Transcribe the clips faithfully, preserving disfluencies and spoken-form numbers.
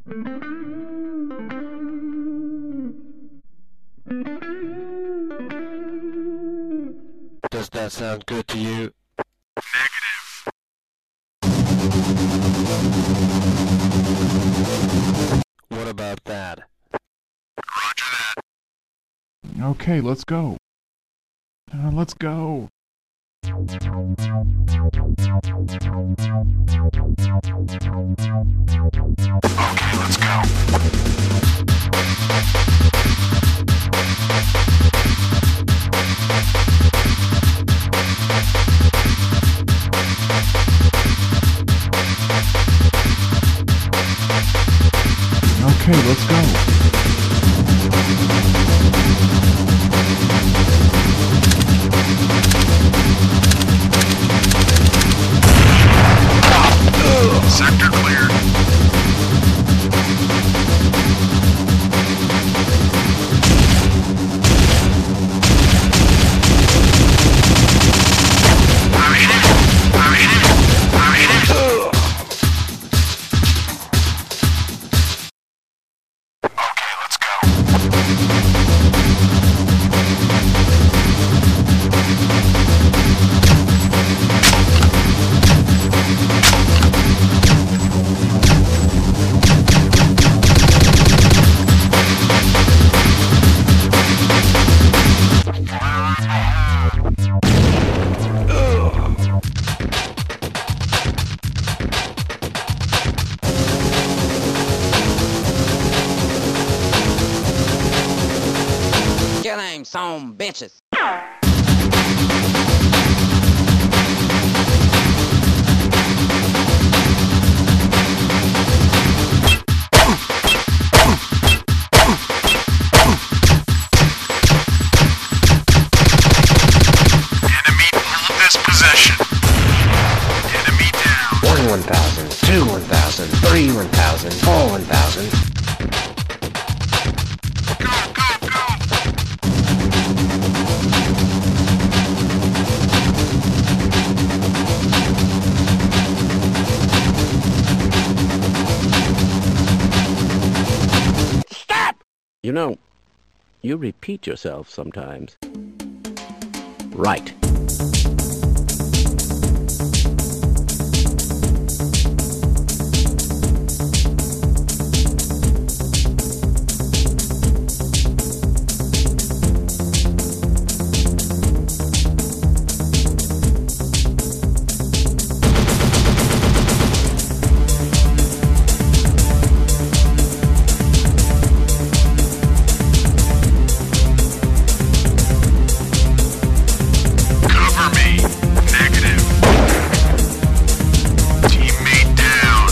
Does that sound good to you? Negative. What about that? Roger that. Okay, let's go. Uh, let's go. Okay, let's go. Okay, let's go. Sector cleared. I'm hit. I'm hit. I'm hit. Okay, let's go. Kill him, some bitches. Enemy hold this possession. Enemy down. One one thousand, two one thousand, three one thousand, four one thousand. Go, go, go. You know, you repeat yourself sometimes. Right. Cover me. Negative. Teammate down.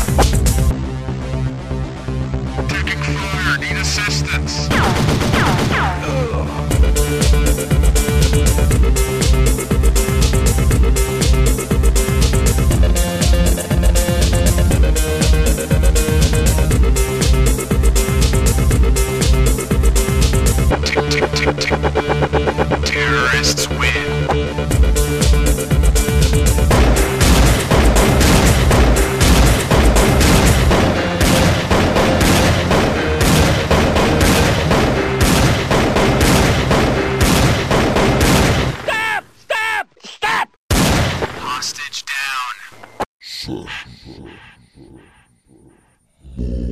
Taking fire. Need assistance. Tick, tick, tick, tick. Terrorists win. Stop! Stop! Stop! Hostage down.